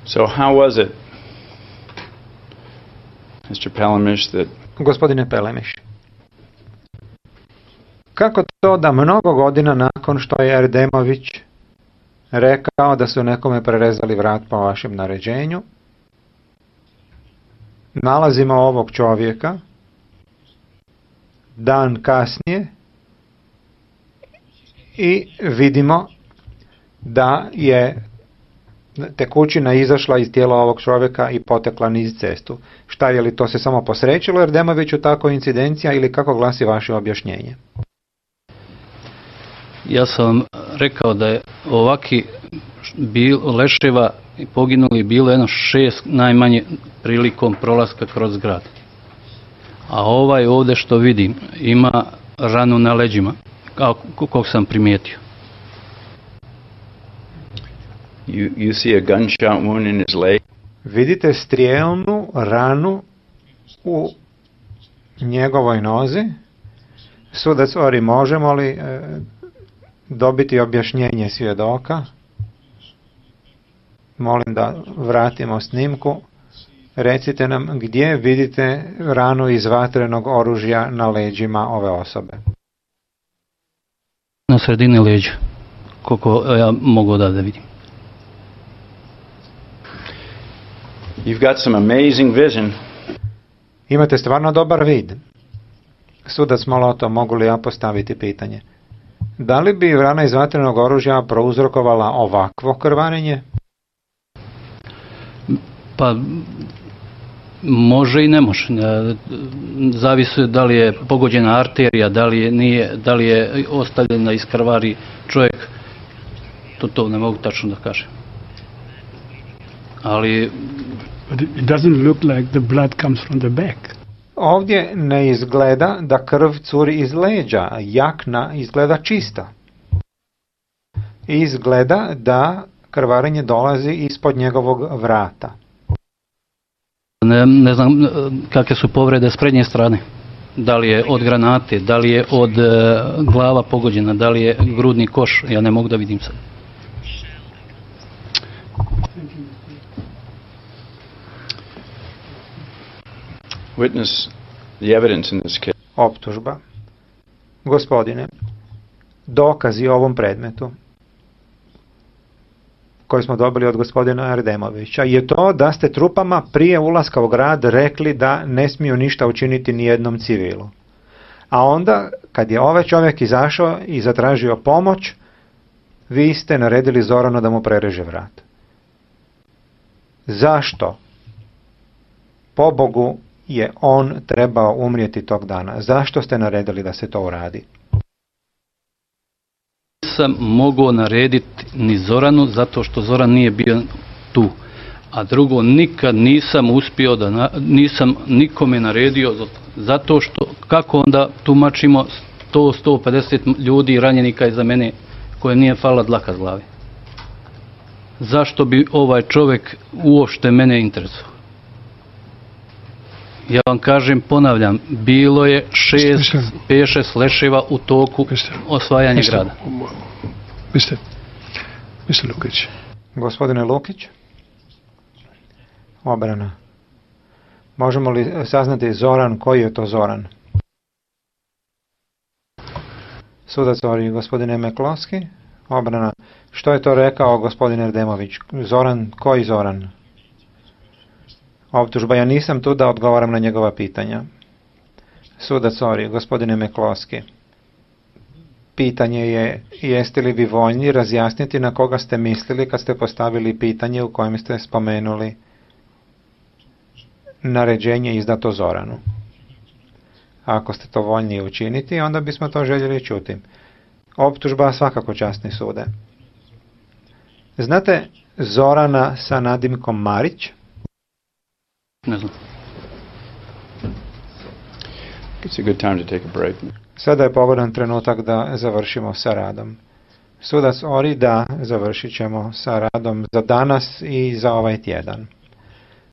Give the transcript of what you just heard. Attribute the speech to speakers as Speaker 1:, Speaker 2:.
Speaker 1: So how was it, Mr. Pelemish, that...
Speaker 2: Gospodine Pelemiš, kako to da mnogo godina nakon što je Erdemović rekao da su nekome prerezali vrat po vašem naređenju, nalazimo ovog čovjeka dan kasnije i vidimo da je tekućina izašla iz tijela ovog čovjeka i potekla niz cestu. Šta je li to se samo posrećilo Erdemoviću tako incidencija ili kako glasi vaše objašnjenje?
Speaker 3: Ja sam rekao da je ovaki leševa i poginuli bilo jedno 6 najmanje prilikom prolaska kroz grad. A ovaj ovdje što vidim ima ranu na leđima, kog sam primijetio.
Speaker 1: You see a gunshot wound in his leg?
Speaker 2: Vidite strijelnu ranu u njegovoj nozi. Sudac Ori, možemo li dobiti objašnjenje svjedoka? Molim da vratimo snimku. Recite nam gdje vidite ranu iz vatrenog oružja na leđima ove osobe.
Speaker 3: Na sredini leđa, koliko ja mogu da vidim.
Speaker 1: You've got some amazing vision.
Speaker 2: Imate stvarno dobar vid. Sudac Moloto, mogu li ja postaviti pitanje? Da li bi rana iz vatrenog oružja prouzrokovala ovakvo krvarenje?
Speaker 3: Pa, može i ne može. Zavisi da li je pogođena arterija, da li je ostavljena iz krvari čovjek. To ne mogu tačno da kažem. Ali...
Speaker 4: But it doesn't look like the blood comes from the back.
Speaker 2: Ovdje ne izgleda da krv curi iz leđa, jakna izgleda čista. Izgleda da krvarenje dolazi ispod njegovog vrata.
Speaker 3: Ne znam kakve su povrede s prednje strane. Da li je od granate, da li je od glava pogođena, da li je grudni koš, ja ne mogu da vidim sad.
Speaker 1: Witness the evidence in this case.
Speaker 2: Optužba. Gospodine, dokazi o ovom predmetu koji smo dobili od gospodina Erdemovića je to da ste trupama prije ulaska u grad rekli da ne smiju ništa učiniti ni jednom civilu. A onda, kad je ovaj čovjek izašao i zatražio pomoć, vi ste naredili Zoranu da mu prereže vrat. Zašto? Pobogu je on trebao umrijeti tog dana. Zašto ste naredili da se to uradi?
Speaker 3: Nisam mogao narediti ni Zoranu zato što Zoran nije bio tu. A drugo, nikad nisam uspio nisam nikome naredio zato što kako onda tumačimo 100-150 ljudi ranjenika iza mene koje nije falila dlaka s glave. Zašto bi ovaj čovjek uopšte mene interesovao? Ja vam kažem, ponavljam, bilo je 5-6 leševa u toku osvajanja grada.
Speaker 4: Mr. Lukić.
Speaker 2: Gospodine Lukić, obrana. Možemo li saznati Zoran, koji je to Zoran? Sudac Ori, gospodine Meklovski, obrana. Što je to rekao gospodin Erdemović? Zoran, koji Zoran? Optužba, ja nisam tu da odgovaram na njegova pitanja. Sudac Ori, gospodine Meklovski. Pitanje je, jeste li vi voljni razjasniti na koga ste mislili kad ste postavili pitanje u kojem ste spomenuli naređenje izdato Zoranu? Ako ste to voljni učiniti, onda bismo to željeli čuti. Optužba, svakako časni sude. Znate Zorana sa nadimkom Marić?
Speaker 3: Ne znam.
Speaker 1: It's a good time to take a break.
Speaker 2: Sada je pogodan trenutak da završimo sa radom. Sudac Ori, da, završit ćemo sa radom za danas i za ovaj tjedan.